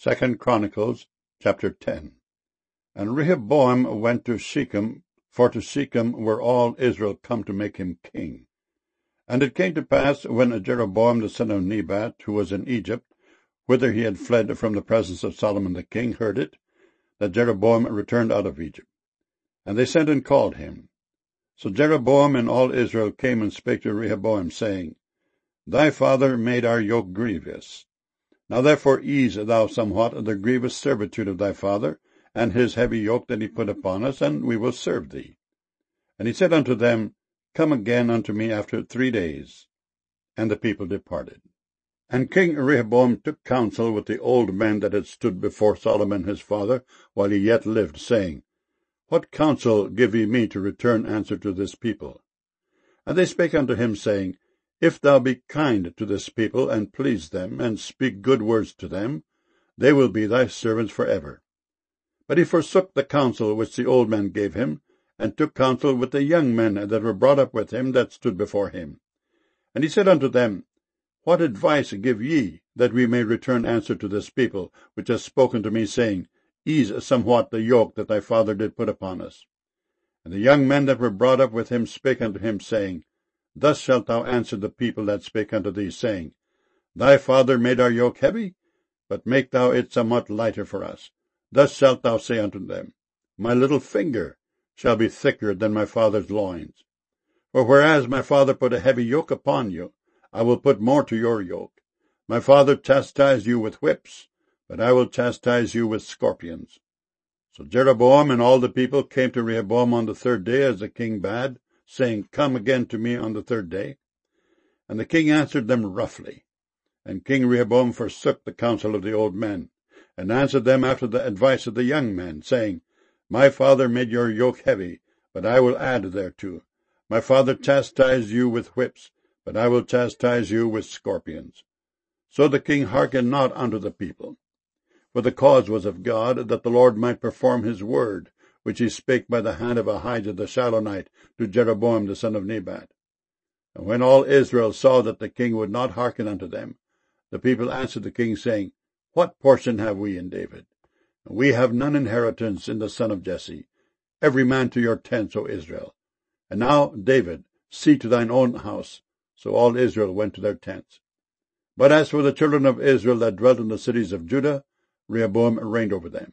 2 Chronicles chapter 10. And Rehoboam went to Shechem, for to Shechem were all Israel come to make him king. And it came to pass, when Jeroboam the son of Nebat, who was in Egypt, whither he had fled from the presence of Solomon the king, heard it, that Jeroboam returned out of Egypt. And they sent and called him. So Jeroboam and all Israel came and spake to Rehoboam, saying, Thy father made our yoke grievous. Now therefore ease thou somewhat the grievous servitude of thy father, and his heavy yoke that he put upon us, and we will serve thee. And he said unto them, Come again unto me after 3 days. And the people departed. And King Rehoboam took counsel with the old men that had stood before Solomon his father, while he yet lived, saying, What counsel give ye me to return answer to this people? And they spake unto him, saying, If thou be kind to this people, and please them, and speak good words to them, they will be thy servants for ever. But he forsook the counsel which the old men gave him, and took counsel with the young men that were brought up with him that stood before him. And he said unto them, What advice give ye, that we may return answer to this people, which has spoken to me, saying, Ease somewhat the yoke that thy father did put upon us? And the young men that were brought up with him spake unto him, saying, Thus shalt thou answer the people that spake unto thee, saying, Thy father made our yoke heavy, but make thou it somewhat lighter for us. Thus shalt thou say unto them, My little finger shall be thicker than my father's loins. For whereas my father put a heavy yoke upon you, I will put more to your yoke. My father chastised you with whips, but I will chastise you with scorpions. So Jeroboam and all the people came to Rehoboam on the 3rd day, as the king bade, saying, Come again to me on the 3rd day. And the king answered them roughly. And King Rehoboam forsook the counsel of the old men, and answered them after the advice of the young men, saying, My father made your yoke heavy, but I will add thereto. My father chastised you with whips, but I will chastise you with scorpions. So the king hearkened not unto the people. For the cause was of God, that the Lord might perform his word, which he spake by the hand of Ahijah the Shilonite to Jeroboam the son of Nebat. And when all Israel saw that the king would not hearken unto them, the people answered the king, saying, What portion have we in David? We have none inheritance in the son of Jesse. Every man to your tents, O Israel. And now, David, see to thine own house. So all Israel went to their tents. But as for the children of Israel that dwelt in the cities of Judah, Rehoboam reigned over them.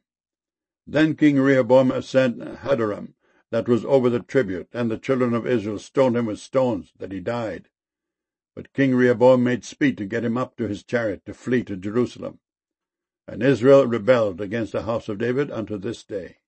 Then King Rehoboam sent Hadoram, that was over the tribute, and the children of Israel stoned him with stones, that he died. But King Rehoboam made speed to get him up to his chariot, to flee to Jerusalem. And Israel rebelled against the house of David unto this day.